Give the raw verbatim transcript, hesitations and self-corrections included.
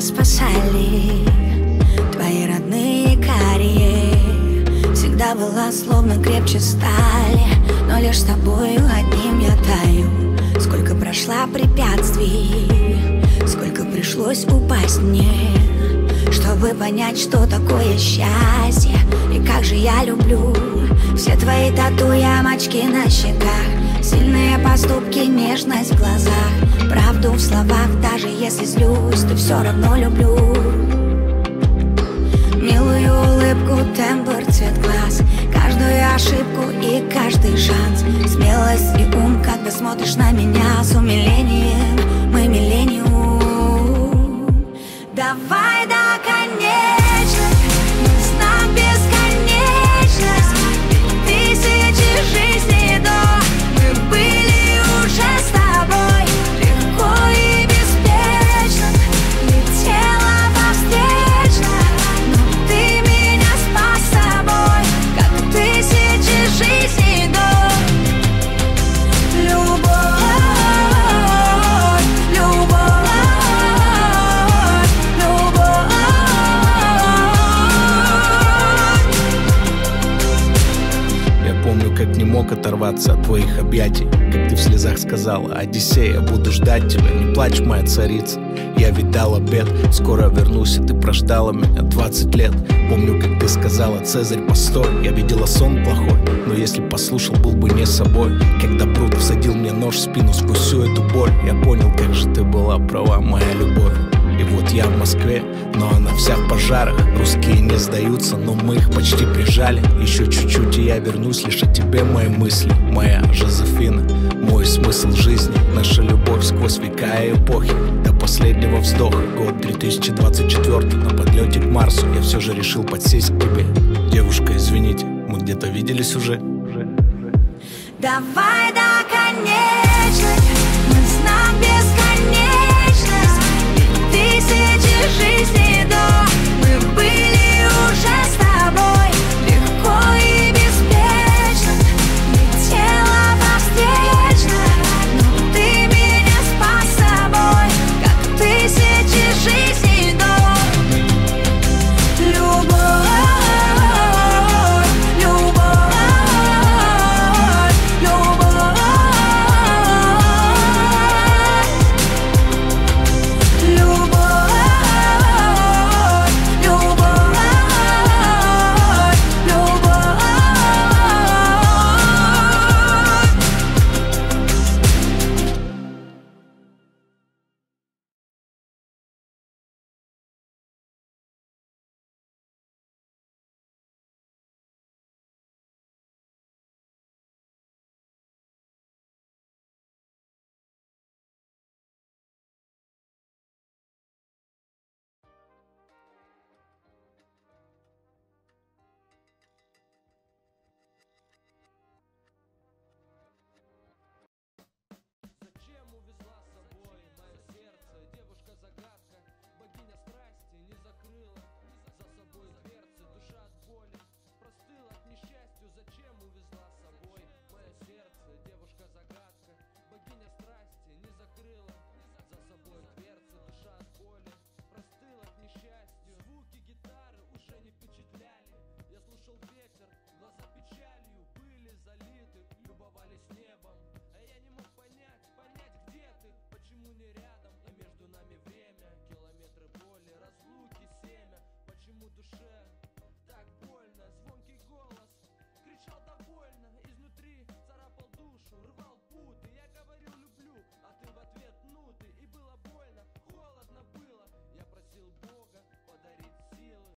спасали твои родные карие. Всегда была словно крепче стали, но лишь с тобою одним я таю. Сколько прошла препятствий, сколько пришлось упасть мне, чтобы понять, что такое счастье. И как же я люблю все твои тату, ямочки на щеках, сильные поступки, нежность в глазах, правду в словах. Даже если злюсь, то все равно люблю. Милую улыбку, тембр, цвет глаз, каждую ошибку и каждый шанс, смелость и ум, когда смотришь на меня с умилением. Мы миллениум. Давай до конечных, знак бесконечность, тысячи жизней до. Мы были уже с тобой, легко и беспечно, летела во встречно, но ты меня спас собой, как тысячи жизней до. Любовь, любовь, любовь. Я помню, как не мог оторваться от твоих объятий, как ты в слезах сказала: Одиссея, буду ждать тебя, не плачь, моя царица. Я ведь дал обет, скоро вернусь, и ты прождала меня двадцать лет. Помню, как ты сказала: Цезарь, постой. Я видела сон плохой, но если послушал, был бы не собой. Когда пруд всадил мне нож в спину сквозь всю эту боль, я понял, как же ты была права, моя любовь. И вот я в Москве, но она вся в пожарах. Русские не сдаются, но мы их почти прижали. Еще чуть-чуть, и я вернусь, лишь о тебе мои мысли. Моя Жозефина, мой смысл жизни, наша любовь сквозь века и эпохи, до последнего вздоха. Год две тысячи двадцать четвёртый, на подлете к Марсу я все же решил подсесть к тебе. Девушка, извините, мы где-то виделись уже. Давай до конечных, мы знак бесконечность, тысячи жизней до. Мы были уже с тобой, легко и беспечно, летела во встречно, но ты меня спас собой, как тысячи жизней до. Любовь, любовь, любовь. душу, рвал